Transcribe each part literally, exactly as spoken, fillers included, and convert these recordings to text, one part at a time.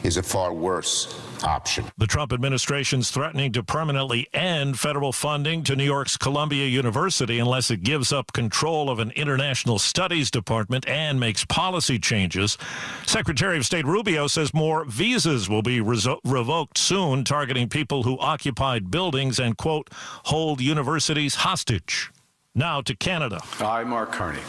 is a far worse option. The Trump administration's threatening to permanently end federal funding to New York's Columbia University unless it gives up control of an international studies department and makes policy changes. Secretary of State Rubio says more visas will be rezo- revoked soon, targeting people who occupied buildings and, quote, hold universities hostage. Now to Canada. I, Mark Carney,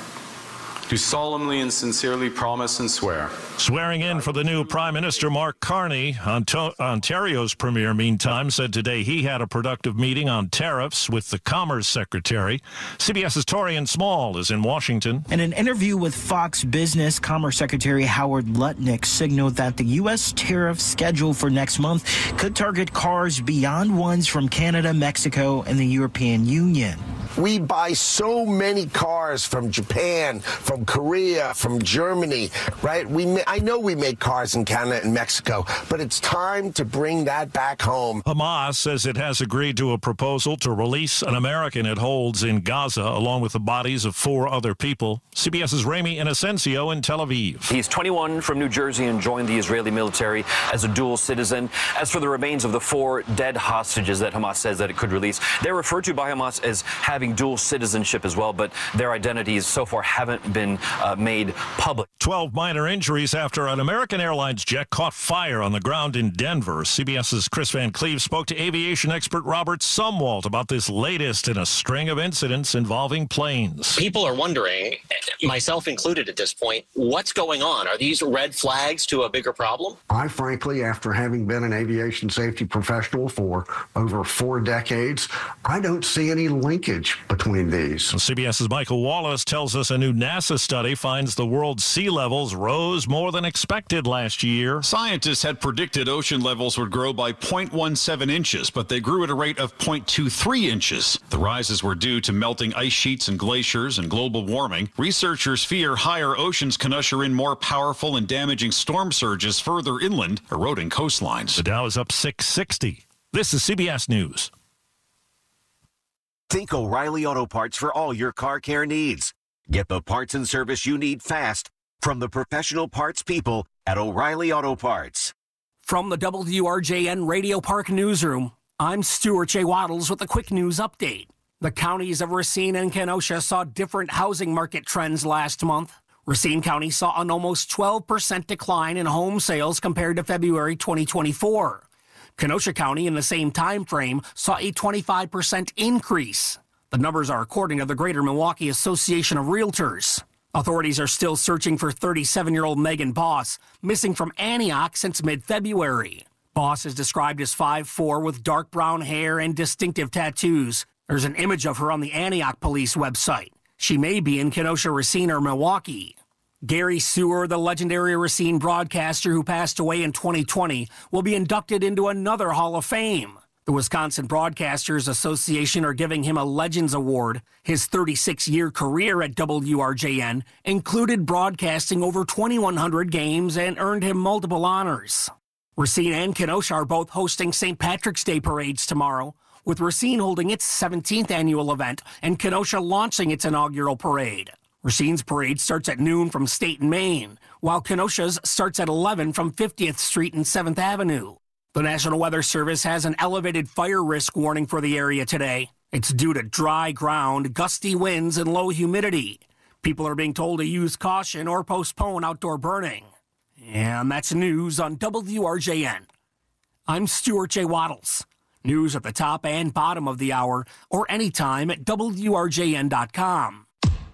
do solemnly and sincerely promise and swear. Swearing in for the new Prime Minister, Mark Carney, Onto- Ontario's premier, meantime, said today he had a productive meeting on tariffs with the Commerce Secretary. CBS's Torian Small is in Washington. In an interview with Fox Business, Commerce Secretary Howard Lutnick signaled that the U S tariff schedule for next month could target cars beyond ones from Canada, Mexico, and the European Union. We buy so many cars from Japan, from Korea, from Germany, right? We ma- I know we make cars in Canada and Mexico, but it's time to bring that back home. Hamas says it has agreed to a proposal to release an American it holds in Gaza, along with the bodies of four other people. CBS's Rami Inocencio in Tel Aviv. He's twenty-one, from New Jersey, and joined the Israeli military as a dual citizen. As for the remains of the four dead hostages that Hamas says that it could release, they're referred to by Hamas as having dual citizenship as well, but their identities so far haven't been uh, made public. twelve minor injuries after an American Airlines jet caught fire on the ground in Denver. CBS's Chris Van Cleve spoke to aviation expert Robert Sumwalt about this latest in a string of incidents involving planes. People are wondering, myself included at this point, what's going on? Are these red flags to a bigger problem? I frankly, after having been an aviation safety professional for over four decades, I don't see any linkage between these. CBS's Michael Wallace tells us a new NASA study finds the world's sea levels rose more than expected last year. Scientists had predicted ocean levels would grow by zero point one seven inches, but they grew at a rate of zero point two three inches. The rises were due to melting ice sheets and glaciers and global warming. Researchers fear higher oceans can usher in more powerful and damaging storm surges further inland, eroding coastlines. The Dow is up six sixty. This is C B S News. Think O'Reilly Auto Parts for all your car care needs. Get the parts and service you need fast from the professional parts people at O'Reilly Auto Parts. From the W R J N Radio Park Newsroom, I'm Stuart J. Waddles with a quick news update. The counties of Racine and Kenosha saw different housing market trends last month. Racine County saw an almost twelve percent decline in home sales compared to February twenty twenty-four. Kenosha County, in the same time frame, saw a twenty-five percent increase. The numbers are according to the Greater Milwaukee Association of Realtors. Authorities are still searching for thirty-seven-year-old Megan Boss, missing from Antioch since mid-February. Boss is described as five foot four with dark brown hair and distinctive tattoos. There's an image of her on the Antioch police website. She may be in Kenosha, Racine, or Milwaukee. Gary Sewer, the legendary Racine broadcaster who passed away in twenty twenty, will be inducted into another Hall of Fame. The Wisconsin Broadcasters Association are giving him a Legends Award. His thirty-six-year career at W R J N included broadcasting over twenty-one hundred games and earned him multiple honors. Racine and Kenosha are both hosting Saint Patrick's Day parades tomorrow, with Racine holding its seventeenth annual event and Kenosha launching its inaugural parade. Racine's parade starts at noon from State and Main, while Kenosha's starts at eleven from fiftieth Street and seventh Avenue. The National Weather Service has an elevated fire risk warning for the area today. It's due to dry ground, gusty winds, and low humidity. People are being told to use caution or postpone outdoor burning. And that's news on W R J N. I'm Stuart J. Waddles. News at the top and bottom of the hour, or anytime at W R J N dot com.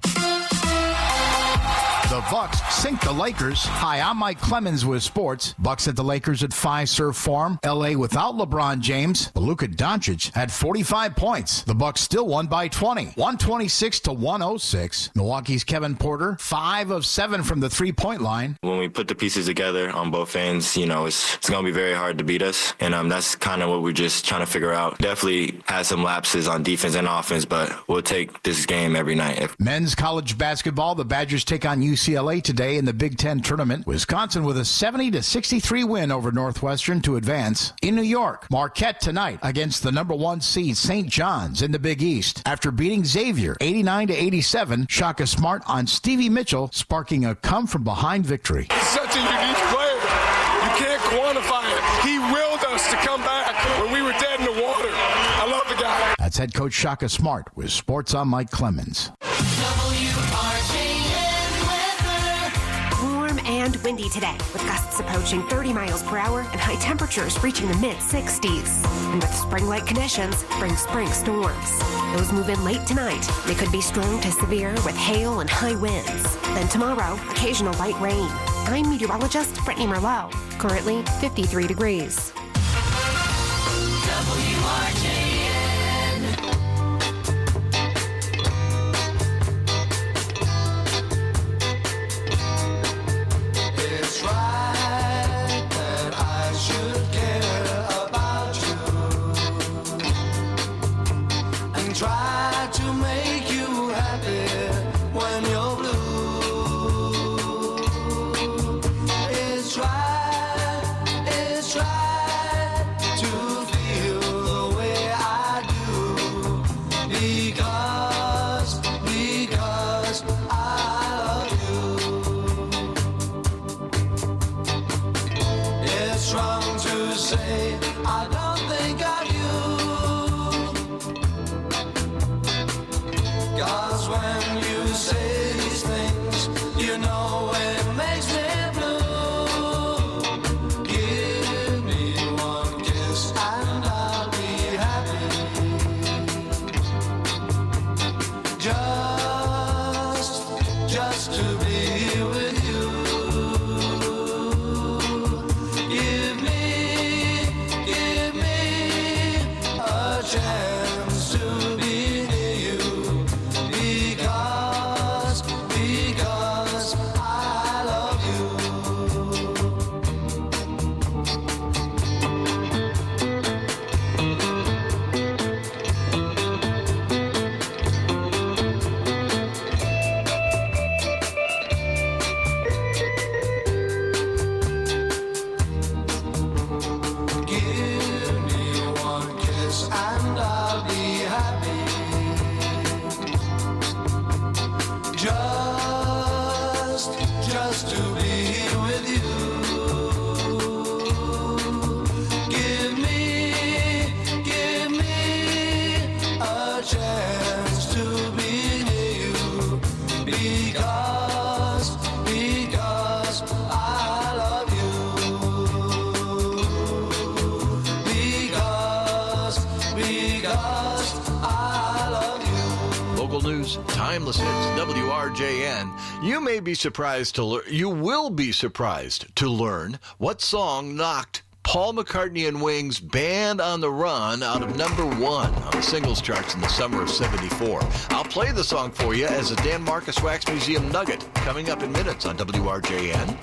The Bucks sink the Lakers. Hi, I'm Mike Clemens with sports. Bucks at the Lakers at Fiserv Forum. L A without LeBron James. But Luka Doncic had forty-five points. The Bucks still won by twenty. one twenty-six to one oh six. Milwaukee's Kevin Porter, five of seven from the three-point line. When we put the pieces together on both ends, you know, it's, it's going to be very hard to beat us. And um, that's kind of what we're just trying to figure out. Definitely had some lapses on defense and offense, but we'll take this game every night. Men's college basketball, the Badgers take on U C L A today in the Big Ten tournament. Wisconsin with a seventy to sixty-three win over Northwestern to advance. In New York, Marquette tonight against the number one seed Saint John's in the Big East. After beating Xavier eighty-nine to eighty-seven, Shaka Smart on Stevie Mitchell, sparking a come-from-behind victory. He's such a unique player. You can't quantify it. He willed us to come back when we were dead in the water. I love the guy. That's head coach Shaka Smart with Sports on Mike Clemens. Warm and windy today, with gusts approaching thirty miles per hour and high temperatures reaching the mid sixties. And with spring-like conditions, bring spring storms. Those move in late tonight. They could be strong to severe with hail and high winds. Then tomorrow, occasional light rain. I'm meteorologist Brittany Merlot. Currently fifty-three degrees. W R J N. It's right that I should care about you and try to make you happy when you're blue. It's right, it's right to feel the way I do because, because I love you. It's wrong to say I don't think of you, 'cause when you say these things, you know it makes me blue. Give me one kiss and I'll be happy. Just, just to be with you. Give me, give me a chance to be near you. Because, because I love Give me one kiss and I'll be happy. Just, just to be with you. Give me, give me a chance to be near you. Because, because I love you. Because, because I love you. Local news, timeless hits, W R J N. You may be surprised to learn, you will be surprised to learn what song knocked Paul McCartney and Wings' Band on the Run out of number one on the singles charts in the summer of seventy-four. I'll play the song for you as a Dan Marcus Wax Museum nugget coming up in minutes on W R J N.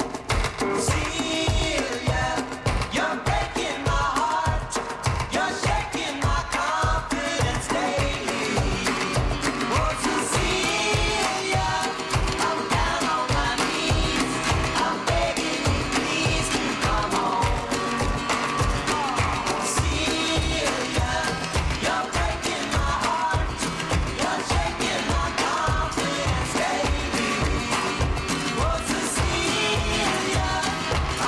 You're breaking my heart. You're shaking my confidence daily. Oh, Cecilia, I'm down on my knees. I'm begging you, please come home. Cecilia, you're breaking my heart. You're shaking my confidence daily. Oh, Cecilia,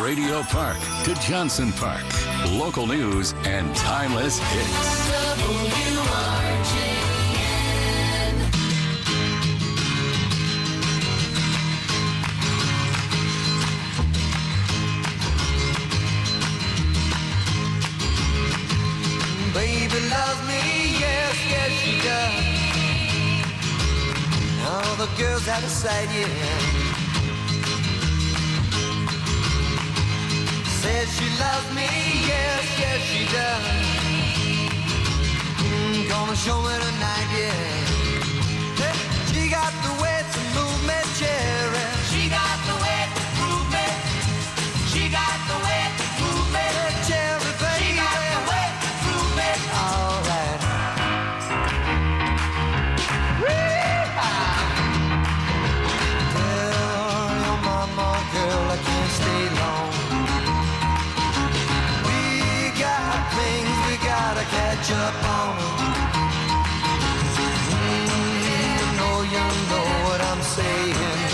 Radio Park to Johnson Park. Local news and timeless hits. W R J N. Baby loves me, yes, yes she does. All the girls out of sight, yeah. Says she loves me, yes, yes she does. Mm, gonna show me tonight, yeah. Hey, she got the way to move me, cherry. She got the way to move me. She got the way to move me, cherry, baby. She got the way to move me. All right. Tell your mama, girl, I can't stay long. Gotta catch up on mm, you know, you know what I'm saying.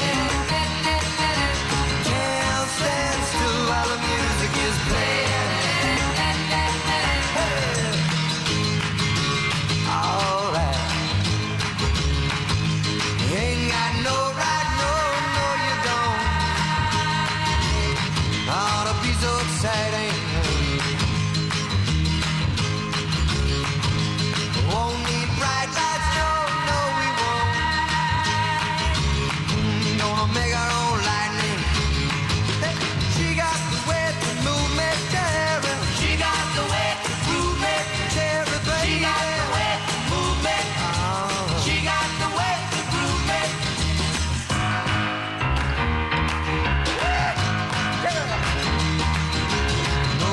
Can't stand still while the music is playing. Hey. All right. You ain't got no right, no, no you don't. Ought to be so exciting. Won't need bright lights, no, no we won't. Mm, gonna make our own lightning. Hey, she got the way to move me, cherry. She got the way to move me, cherry, baby. She got the way to move me. Oh. She got the way to groove me. No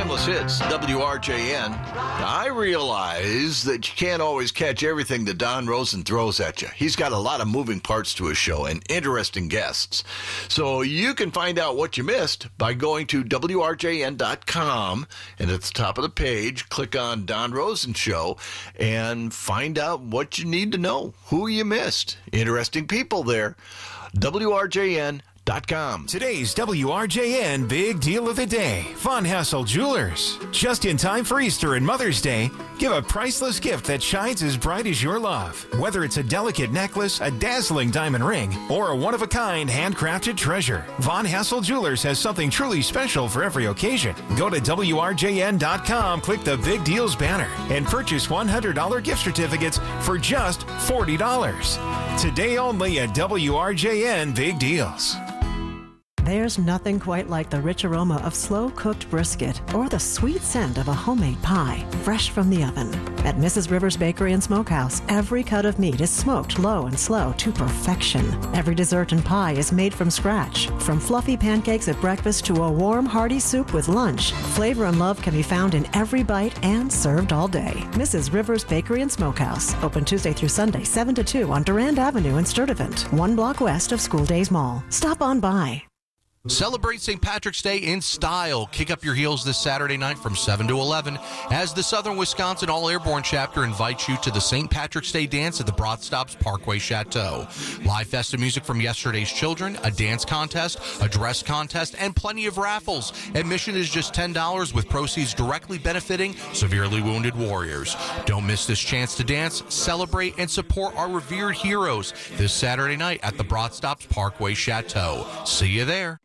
Timeless Hits, W R J N. I realize that you can't always catch everything that Don Rosen throws at you. He's got a lot of moving parts to his show and interesting guests. So you can find out what you missed by going to W R J N dot com, and at the top of the page, click on Don Rosen Show and find out what you need to know, who you missed. Interesting people there. W R J N dot com. Today's W R J N Big Deal of the Day. Von Hassel Jewelers. Just in time for Easter and Mother's Day, give a priceless gift that shines as bright as your love. Whether it's a delicate necklace, a dazzling diamond ring, or a one-of-a-kind handcrafted treasure, Von Hassel Jewelers has something truly special for every occasion. Go to W R J N dot com, click the Big Deals banner, and purchase one hundred dollars gift certificates for just forty dollars. Today only at W R J N Big Deals. There's nothing quite like the rich aroma of slow-cooked brisket or the sweet scent of a homemade pie, fresh from the oven. At Missus Rivers Bakery and Smokehouse, every cut of meat is smoked low and slow to perfection. Every dessert and pie is made from scratch. From fluffy pancakes at breakfast to a warm, hearty soup with lunch, flavor and love can be found in every bite and served all day. Missus Rivers Bakery and Smokehouse, open Tuesday through Sunday, seven to two on Durand Avenue in Sturtevant, one block west of School Days Mall. Stop on by. Celebrate Saint Patrick's Day in style. Kick up your heels this Saturday night from seven to eleven as the Southern Wisconsin All Airborne Chapter invites you to the Saint Patrick's Day dance at the Broad Stops Parkway Chateau. Live festive music from yesterday's children, a dance contest, a dress contest, and plenty of raffles. Admission is just ten dollars with proceeds directly benefiting severely wounded warriors. Don't miss this chance to dance, celebrate, and support our revered heroes this Saturday night at the Broad Stops Parkway Chateau. See you there.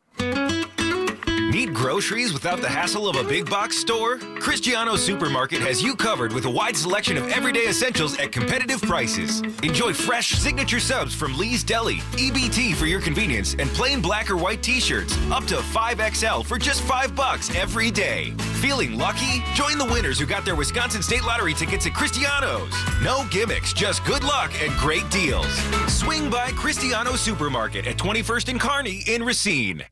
Need groceries without the hassle of a big box store? Cristiano Supermarket has you covered with a wide selection of everyday essentials at competitive prices. Enjoy fresh signature subs from Lee's Deli, E B T for your convenience, and plain black or white t-shirts up to five X L for just five bucks every day. Feeling lucky? Join the winners who got their Wisconsin State Lottery tickets at Cristiano's. No gimmicks, just good luck and great deals. Swing by Cristiano Supermarket at twenty-first and Kearney in Racine.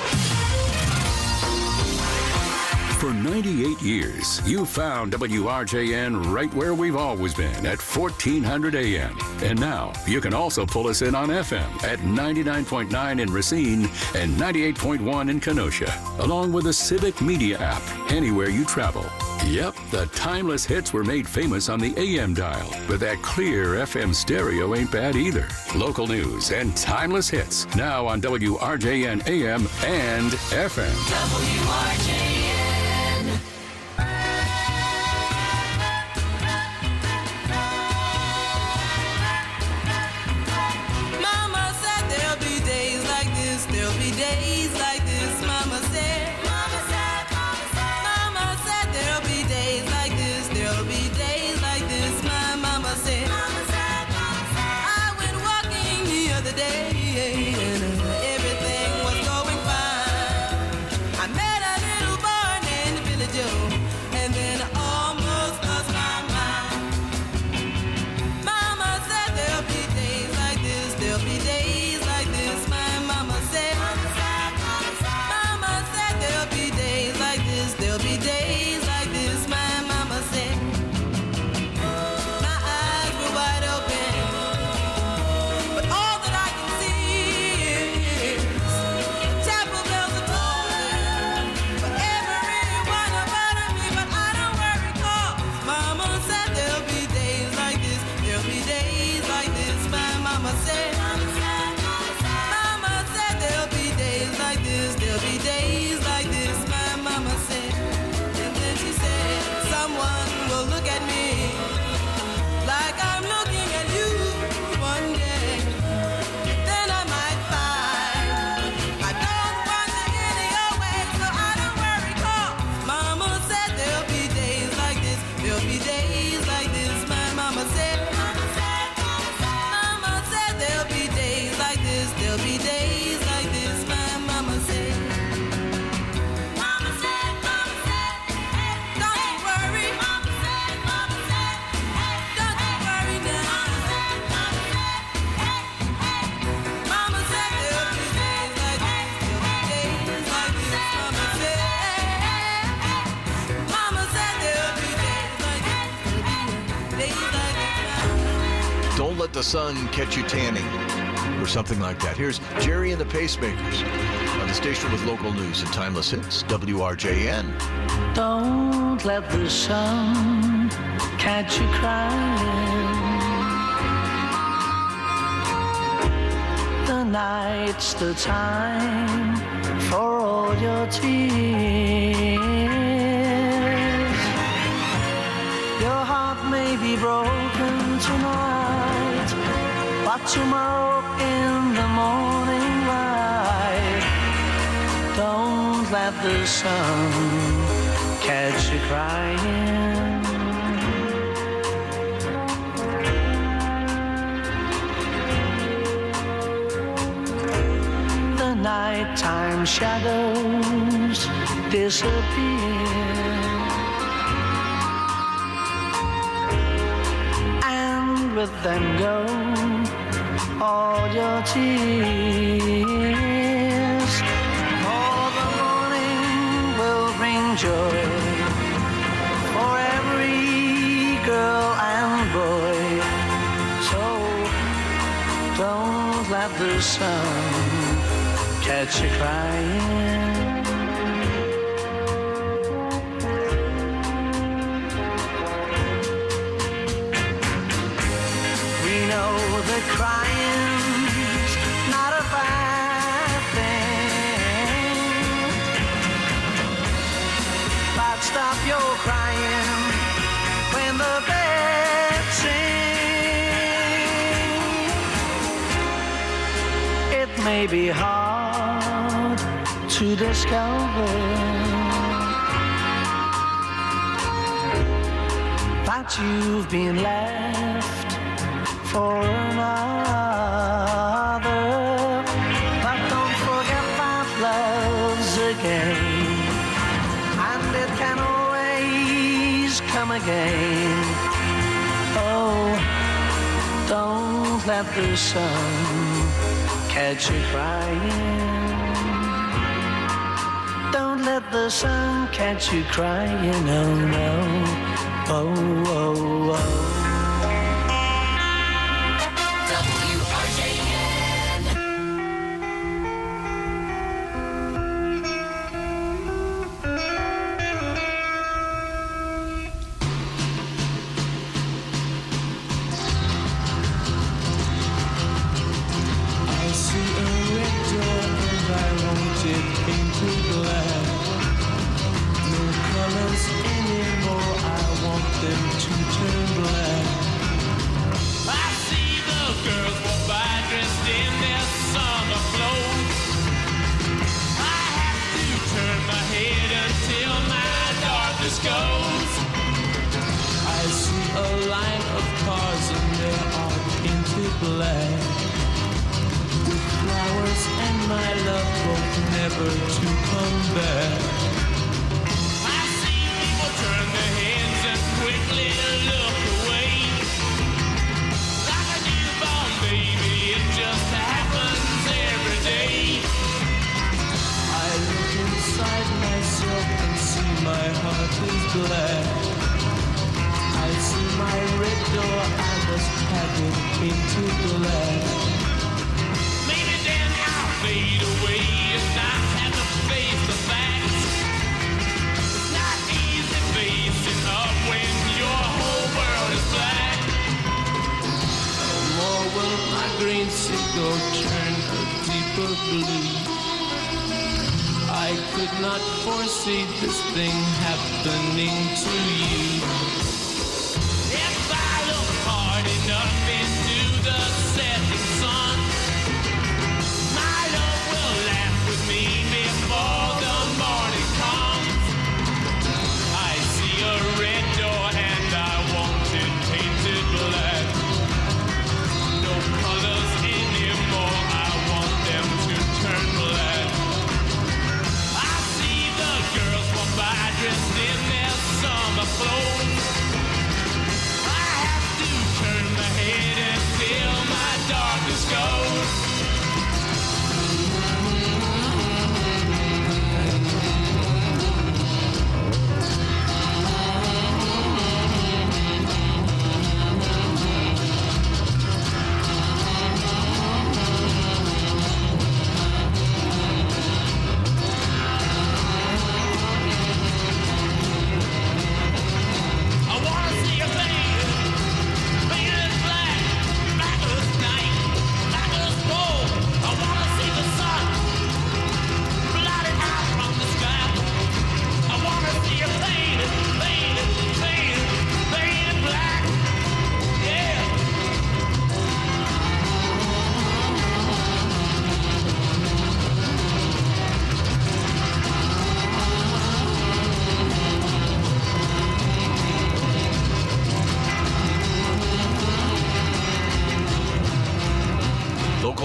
For ninety-eight years, you found W R J N right where we've always been at fourteen hundred A M. And now you can also pull us in on F M at ninety-nine point nine in Racine and ninety-eight point one in Kenosha, along with the Civic Media app anywhere you travel. Yep, the timeless hits were made famous on the A M dial, but that clear F M stereo ain't bad either. Local news and timeless hits now on W R J N A M and F M. W R J N. Mama said there'll be days like this, there'll be days like this. Mama said, Mama said, Mama said, Mama said there'll be days like this, there'll be days like this. My mama said, Mama said, Mama said. I went walking the other day and everything was going fine. I met a little boy. let the sun catch you tanning, or something like that. Here's Jerry and the Pacemakers on the station with local news and timeless hits, W R J N. Don't let the sun catch you crying. The night's the time for all your tears. Your heart may be broken tonight, but tomorrow in the morning light, don't let the sun catch you crying. The nighttime shadows disappear, and with them go all your tears. For the morning will bring joy for every girl and boy. So don't let the sun catch you crying. We know that crying's not a bad thing, but stop your crying when the birds sing. It may be hard to discover that you've been left for another, but don't forget that love's a game, and it can always come again. Oh, don't let the sun catch you crying. Don't let the sun catch you crying, oh no, oh, oh, oh.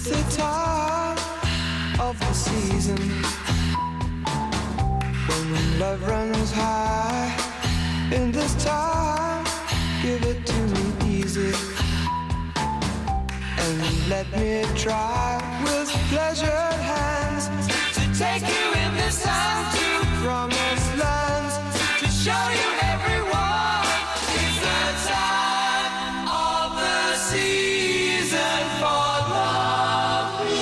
It's the time of the season when love runs high. In this time, give it to me easy and let me try with pleasured hands to take you in this time to promised lands, to show you everyone. It's the time of the season for loving.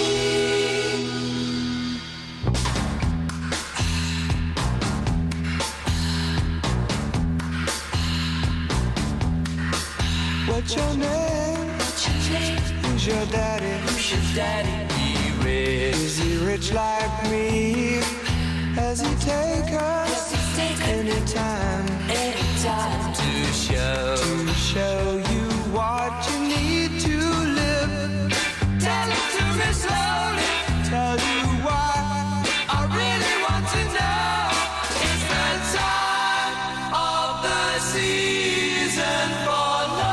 What's your name? What's your name? Who's your daddy? Who's your daddy? He rich. Is he rich like me? Has he take us anytime? Anytime to show to show you what you need to live. Tell it to me slowly. Tell you why I really want to know. It's the time of the season for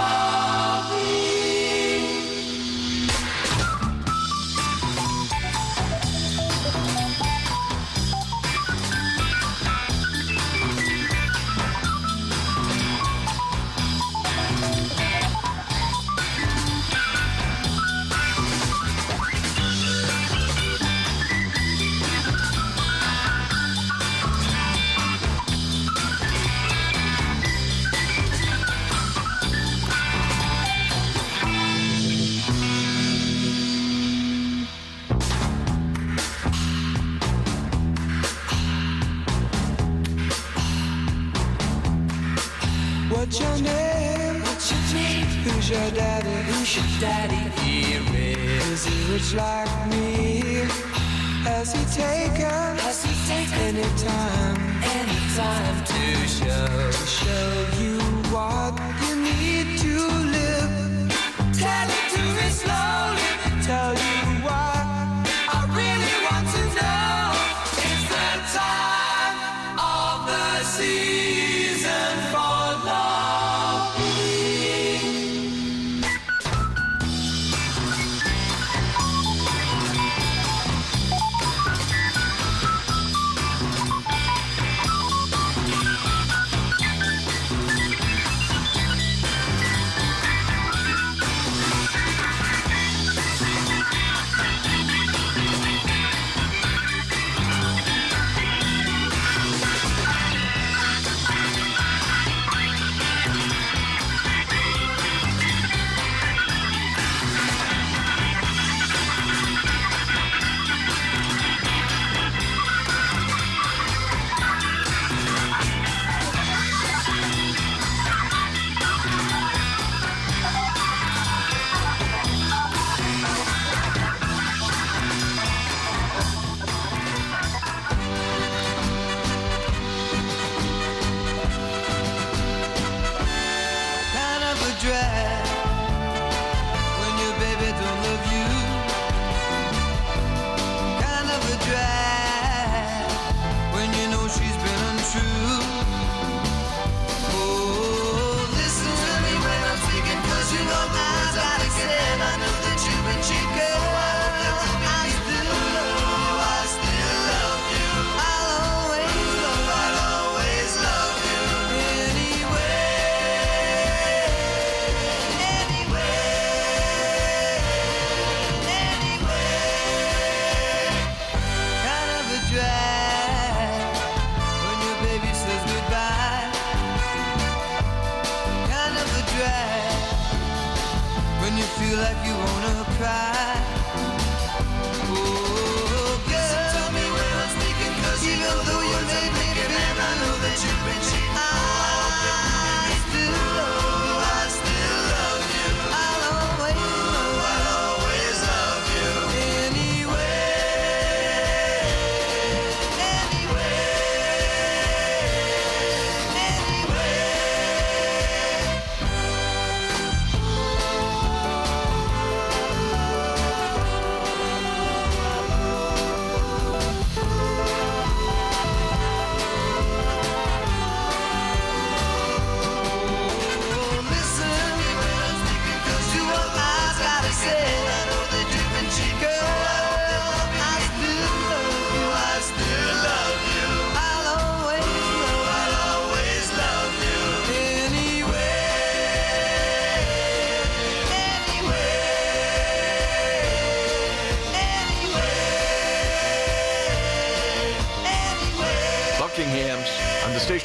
What's your name? What's your name? Who's your daddy? Who's your daddy? He rich. Is he rich like me? Has he taken? Has he taken any time? Any time to show to show you what you need to live. Tell it to me slowly. Tell you why I really want to know. It's the time of the season for love.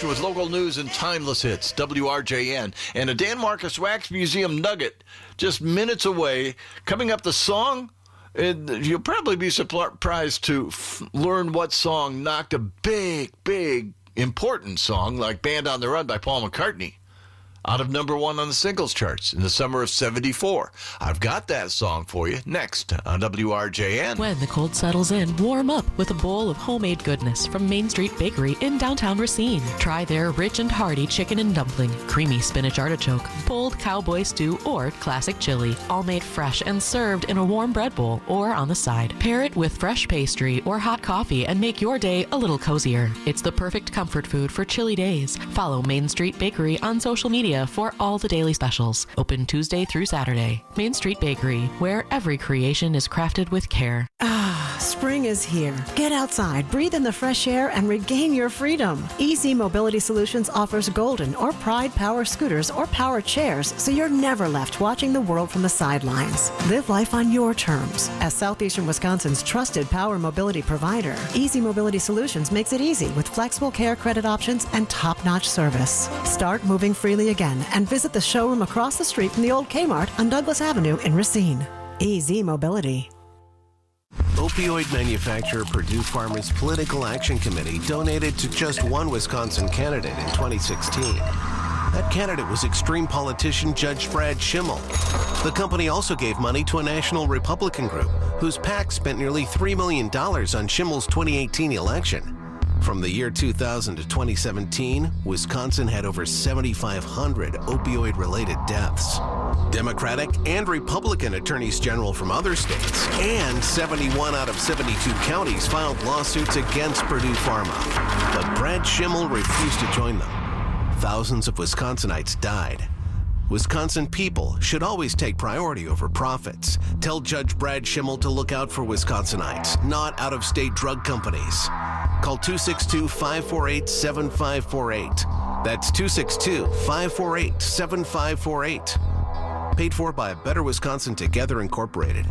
station with local news and timeless hits, W R J N, and a Dan Marcus Wax Museum nugget just minutes away. Coming up, the song, and you'll probably be surprised to f- learn what song knocked a big, big, important song like Band on the Run by Paul McCartney out of number one on the singles charts in the summer of seventy-four. I've got that song for you next on W R J N. When the cold settles in, warm up with a bowl of homemade goodness from Main Street Bakery in downtown Racine. Try their rich and hearty chicken and dumpling, creamy spinach artichoke, bold cowboy stew, or classic chili, all made fresh and served in a warm bread bowl or on the side. Pair it with fresh pastry or hot coffee and make your day a little cozier. It's the perfect comfort food for chilly days. Follow Main Street Bakery on social media for all the daily specials. Open Tuesday through Saturday. Main Street Bakery, where every creation is crafted with care. Ah, spring is here. Get outside, breathe in the fresh air, and regain your freedom. Easy Mobility Solutions offers Golden or Pride power scooters or power chairs, so you're never left watching the world from the sidelines. Live life on your terms. As Southeastern Wisconsin's trusted power mobility provider, Easy Mobility Solutions makes it easy with flexible care credit options and top-notch service. Start moving freely again and visit the showroom across the street from the old Kmart on Douglas Avenue in Racine. Easy Mobility. Opioid manufacturer Purdue Pharma's Political Action Committee donated to just one Wisconsin candidate in twenty sixteen. That candidate was extreme politician Judge Brad Schimmel. The company also gave money to a national Republican group whose PAC spent nearly three million dollars on Schimmel's twenty eighteen election. From the year two thousand to twenty seventeen, Wisconsin had over seventy-five hundred opioid-related deaths. Democratic and Republican attorneys general from other states and seventy-one out of seventy-two counties filed lawsuits against Purdue Pharma. But Brad Schimmel refused to join them. Thousands of Wisconsinites died. Wisconsin people should always take priority over profits. Tell Judge Brad Schimmel to look out for Wisconsinites, not out-of-state drug companies. Call two six two, five four eight, seven five four eight. That's two six two, five four eight, seven five four eight. Paid for by Better Wisconsin Together Incorporated.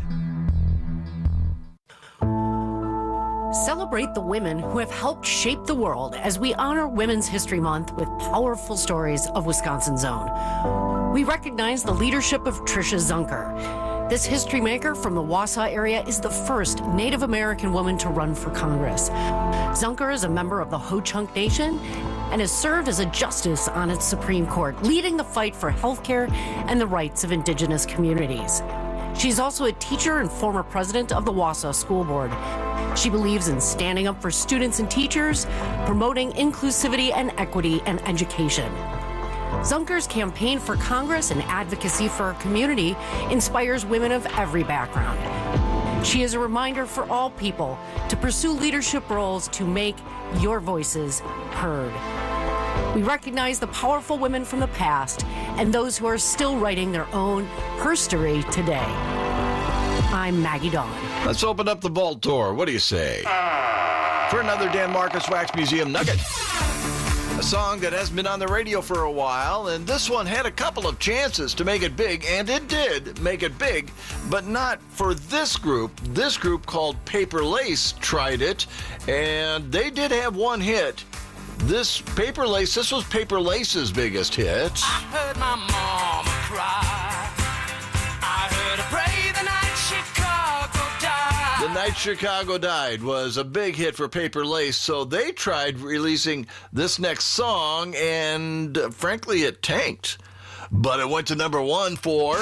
Celebrate the women who have helped shape the world as we honor Women's History Month with powerful stories of Wisconsin's own. We recognize the leadership of Tricia Zunker. This history maker from the Wausau area is the first Native American woman to run for Congress. Zunker is a member of the Ho-Chunk Nation and has served as a justice on its Supreme Court, leading the fight for health care and the rights of indigenous communities. She's also a teacher and former president of the Wausau School Board. She believes in standing up for students and teachers, promoting inclusivity and equity and education. Zunker's campaign for Congress and advocacy for our community inspires women of every background. She is a reminder for all people to pursue leadership roles to make your voices heard. We recognize the powerful women from the past and those who are still writing their own history today. I'm Maggie Dawn. Let's open up the vault door. What do you say? For another Dan Marcus Wax Museum nugget. A song that hasn't been on the radio for a while, and this one had a couple of chances to make it big, and it did make it big, but not for this group. This group called Paper Lace tried it, and they did have one hit. This Paper Lace, this was Paper Lace's biggest hit. I heard my mama cry. I heard her pray the night Chicago died. The Night Chicago Died was a big hit for Paper Lace, so they tried releasing this next song, and uh, frankly, it tanked. But it went to number one for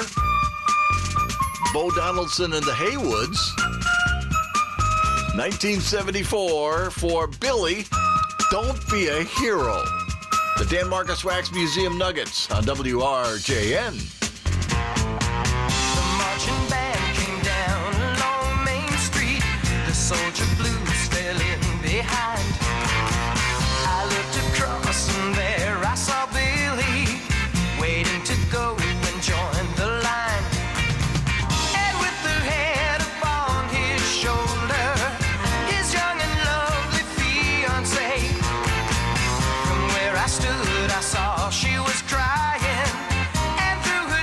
Bo Donaldson and the Haywoods. nineteen seventy-four for Billy, Don't Be a Hero. The Dan Marcus Wax Museum Nuggets on W R J N. The marching band came down along Main Street. The soldier blues fell in behind. I looked across and there I saw Billy waiting to go and join the line. And with her head upon his shoulder, his young and lovely fiancée. From where I stood I saw she was crying, and through her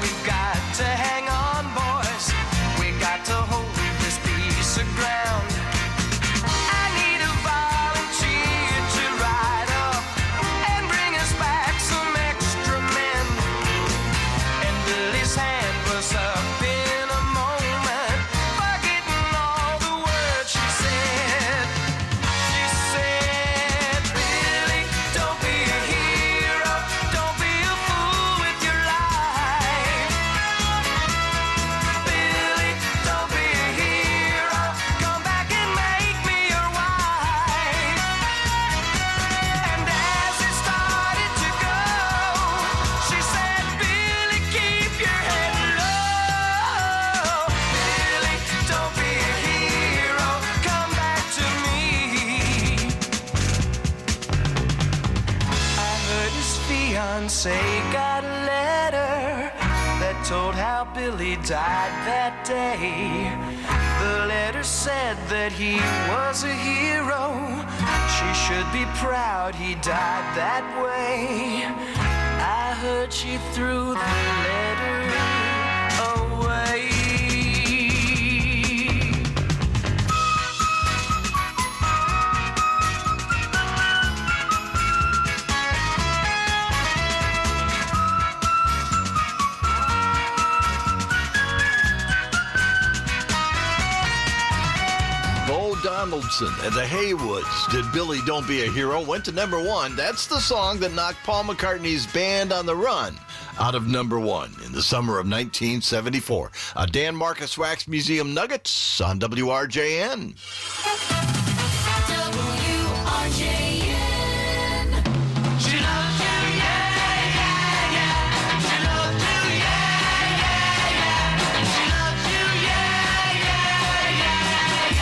we've got to hang on, boys. We got to hold this piece of ground. I need a volunteer to ride up and bring us back some extra men. And Billy's hand was up in a moment, forgetting all the words she said. She said, Billy, don't be a hero, don't be a fool with your life. Billy, don't be a hero, come back and make me your wife. And as it started to go, she said, Billy, keep your head low. Billy, don't be a hero, come back to me. I heard his fiancé got a letter that told how Billy died that day. The letter said that he was a hero. She should be proud he died that way. I heard she threw the letter away. Bo Donaldson and the Haywoods did Billy Don't Be a Hero, went to number one. That's the song that knocked Paul McCartney's Band on the Run out of number one in the summer of nineteen seventy-four. A Dan Marcus Wax Museum Nuggets on W R J N. W R J N. She loves you, yeah, yeah, yeah. She loves you, yeah, yeah, yeah. She loves you, yeah, yeah, yeah,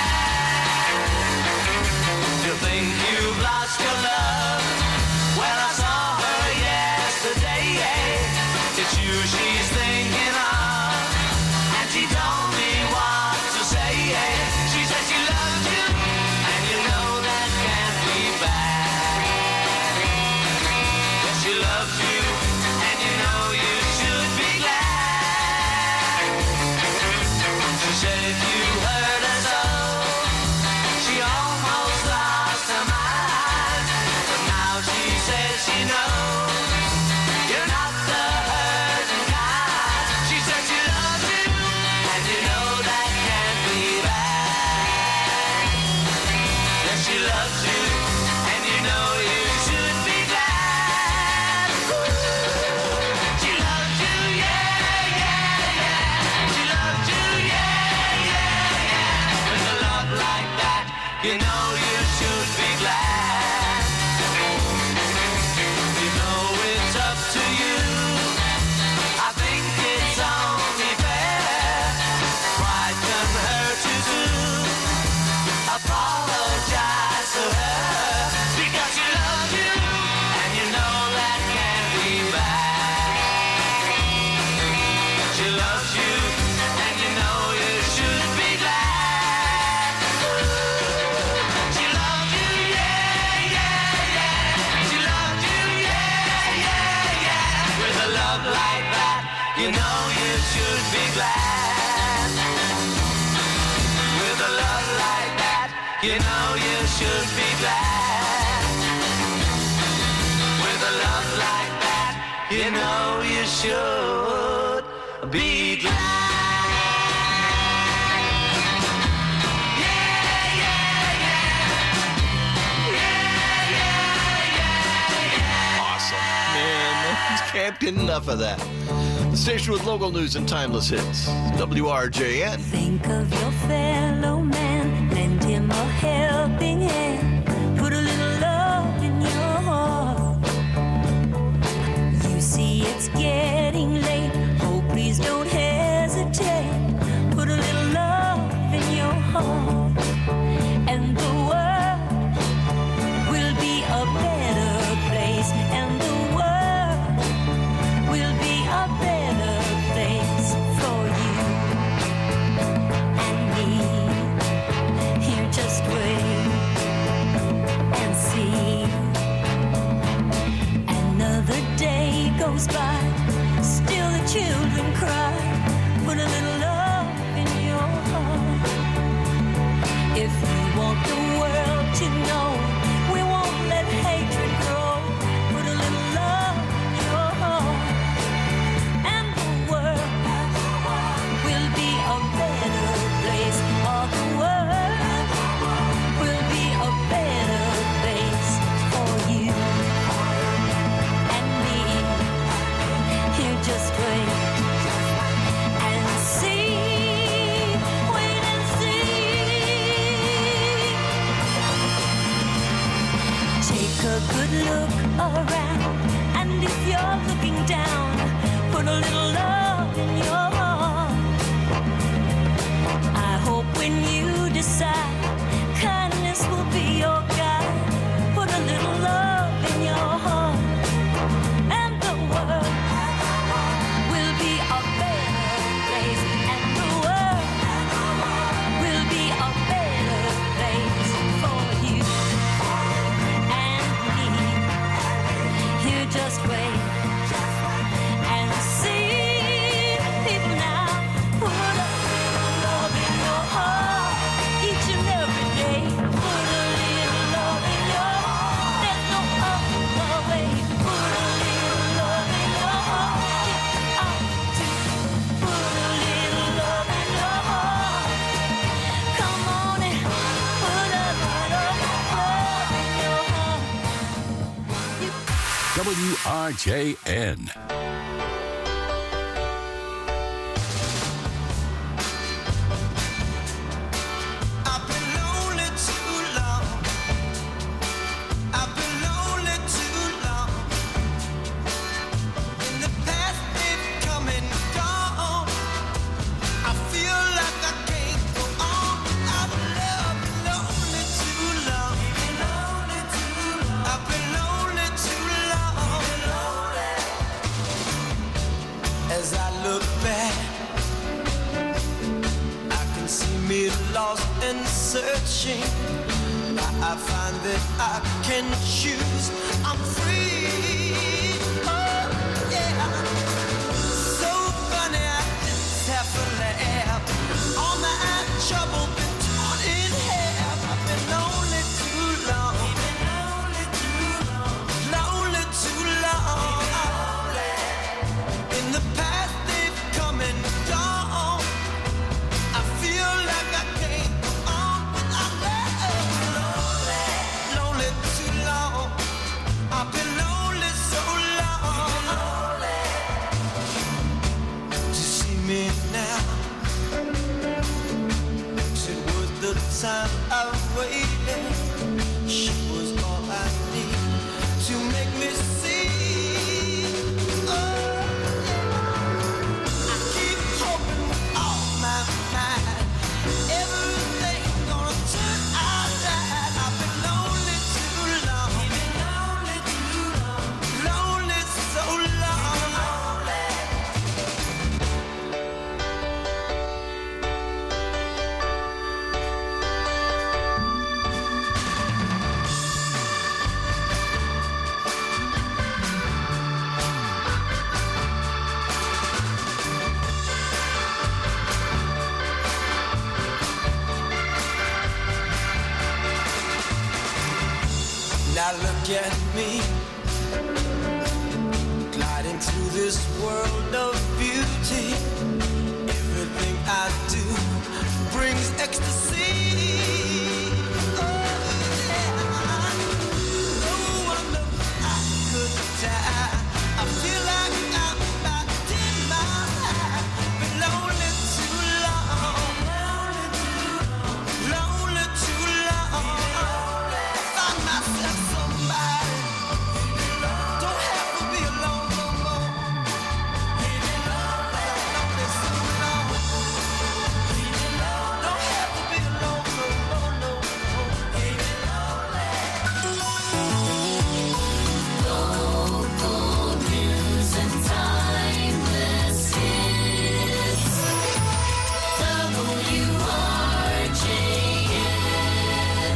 yeah. You think you've lost your love? Well, I saw her yesterday. It's you she's thinking of, and she told me what to say. She said she loves you, and you know that can't be bad. Yes, she loves you, and you know you should be glad. She said if you hurt her so, she almost lost her mind. But now she says she knows you're not the hurting kind. She said she loves you, and you know that can't be bad. Yes, she loves you, and you know you should be glad. She loves you, yeah, yeah, yeah. She loves you, yeah, yeah, yeah. With a love like that, you know you should be glad. You know it's up to you. I think it's only fair. Pride can hurt you too. Apologize to her because she loves you, and you know that can't be bad. She loves you, and you know you should be glad. She loves you, yeah, yeah, yeah. She loves you, yeah, yeah, yeah. With a love like that, you know you should be glad. With a love like that, you know you should be glad. With a love like that, you know you should be glad. Awesome. Man, can't get enough of that. The station with local news and timeless hits. W R J N. Think of your fellow man, lend him a helping hand, put a little love in your heart. You see it's getting late, oh please don't hesitate, put a little love in your heart, and the world will be a better place, and the world will be a better place for you and me. Here just wait. Take a good look around, and if you're looking down, put a little love in your heart. I hope when you decide, kindness will be your guide. Put a little love in your heart, and the world will be a better place. And the world will be a better place for you and me. You just wait and see. People now, put a little love in your heart each and every day. Put a little love in your heart. There's no other way. Put a little love in your heart. Get out to put a little love in your heart. Come on and put a little love in your heart. W R J N. I've been lonely too long. I've been lonely too long. In the past they've come and gone. I feel like I can't go on. I've loved lonely too long. I've been lonely too long. As I look back, I can see me lost and searching. Now I find that I can choose. I'm free. Oh, yeah. So funny, I just have to laugh. All my trouble been torn in half. I've been lonely too long. Lonely too long. In the past they've come and gone. I feel like I can't go on without love. Lonely too long. I've been lonely so long. To see me now, it was the time I waited. She was all I need to make me see. Oh, I keep hoping with all my mind, everything's gonna turn out right. I've been lonely too long. Lonely so long. Now look at me, gliding through this world of beauty. Everything I do brings ecstasy. Oh, yeah. No wonder I could die. I feel like I'm about ten miles high. Been lonely too long. Lonely too long. Find myself somebody. Don't have to be alone no more. Lonely so long. Don't have to be alone no more, no more. Local news and timeless hits. W R J N.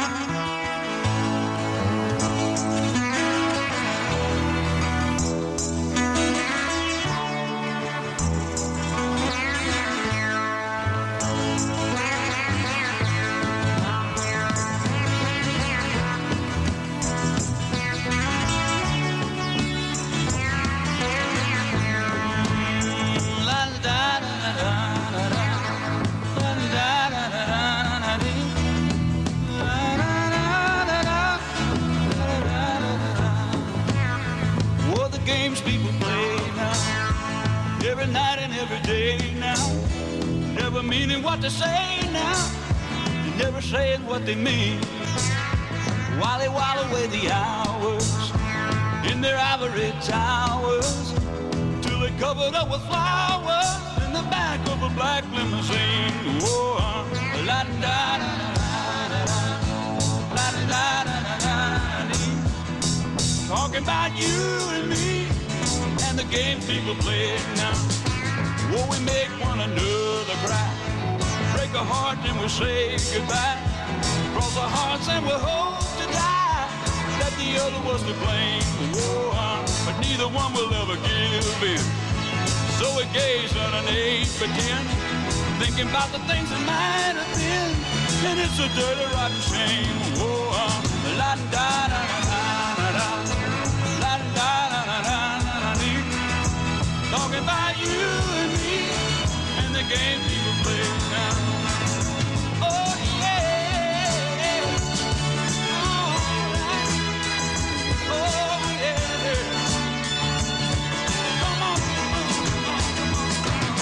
What the games people play now, every night and every day now, never meaning what they say now, they never saying what they mean. while they while away the hours in their ivory towers, till they covered up with flowers in the back of a black limousine. Whoa, la da da da da da da da da. Talking about you and me and the game people play now. Whoa, we make one another cry, break a heart and we say goodbye, cross our hearts and we hope to die that the other was to blame. Whoa, but neither one will ever give in. So we gaze underneath, pretend, thinking about the things that might have been, and it's a dirty, rotten shame. Whoa, la da da da da da, la da da da da da da. Talking about you and me and the game people play now. Oh yeah, all right. Oh yeah. Come on, come on, come on, come on.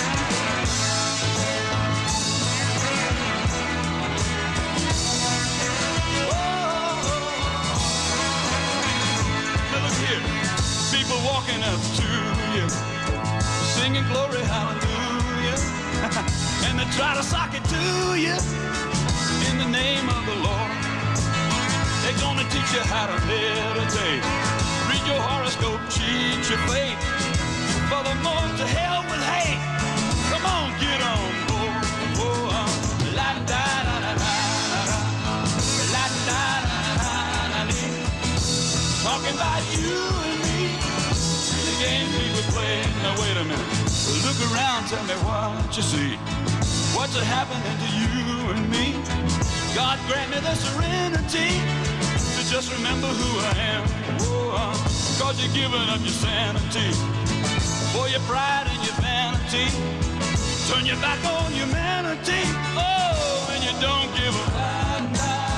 Oh, now look here, people walking up to you, singing glory, hallelujah, and they try to sock it to you in the name of the Lord. They're gonna teach you how to meditate, read your horoscope, cheat your fate, furthermore to hell with hate. Come on, get on board. Oh, uh, la da da da da da, la da da da da da. Talking about you and me, the game people play. Now wait a minute, look around, tell me what you see. What's happening to you and me? God grant me the serenity to just remember who I am. Oh, uh, cause you're giving up your sanity for your pride and your vanity. Turn your back on humanity. Oh, and you don't give a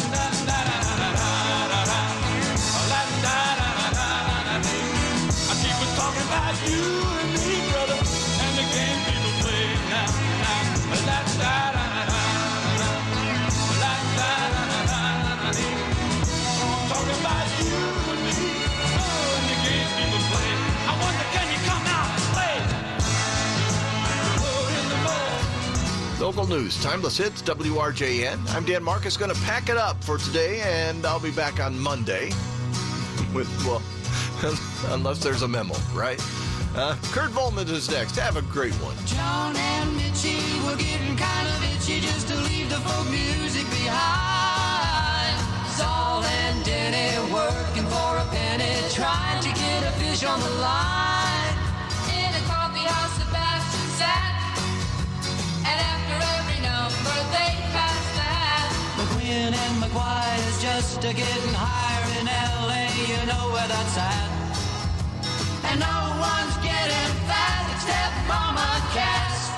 talking about you and me, brother, and the game people play now, now. La da da da da, la da da da da. Talking about you and me, oh, and the game people play. I wonder, can you come out and play? Oh, in the ball. Local news, timeless hits, W R J N. I'm Dan Marcus, going to pack it up for today, and I'll be back on Monday with, well, unless there's a memo, right? Uh, Kurt Volman is next. Have a great one. John and Mitchie were getting kind of itchy just to leave the folk music behind. Saul and Denny working for a penny, trying to get a fish on the line. In a coffee house, Sebastian sat, and after every number they passed the hat. McQueen and McGuire's just a getting higher in L A, you know where that's at. And no one's getting fat except Mama Cass.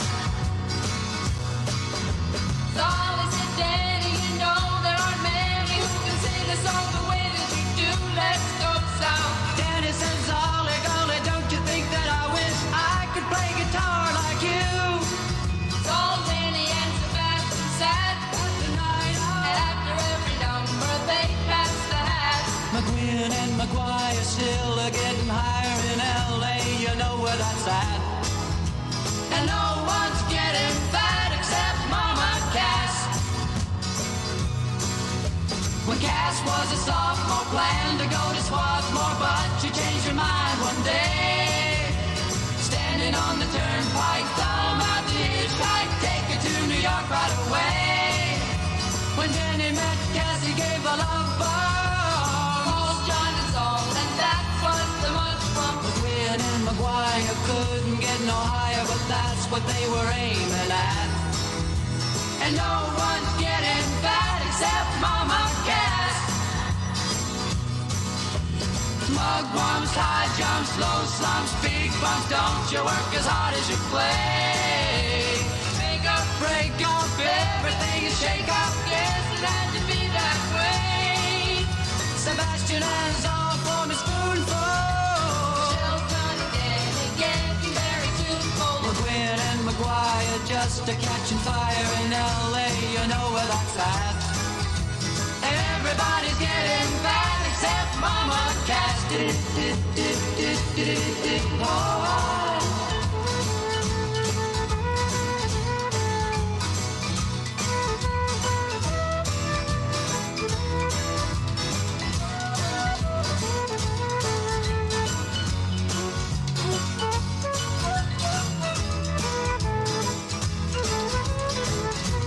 So listen, Danny, you know there aren't many who can sing a song the way that you do. Let's go south. Danny says, Ollie, golly, don't you think that I wish I could play guitar like you? So Danny and Sebastian sat the night out, and after every number they passed the hat. McQueen and McGuire still are getting higher in L A, you know where that's at. And no one's getting fat except Mama Cass. When Cass was a sophomore, planned to go to Swarthmore, but she changed her mind one day. Standing on the turnpike, thumb out the hitchhike, take her to New York right away. When Jenny met Cass, he gave a love bomb, called John and Saul, and that was the much from McQueen and McGuire couldn't get no higher, but that's what they were aiming at. And no one's getting fat except Mama Cass. Mugwumps, high jumps, low slumps, big bumps, don't you work as hard as you play. Make up, break up, everything is shake up, yes, it had to be that way. Sebastian has all for a spoonful. Shelton and Danny getting very too cold. McQueen and McGuire just a catching fire in L A, you know where that's at. Every Everybody's getting fat except Mama Cass. Oh.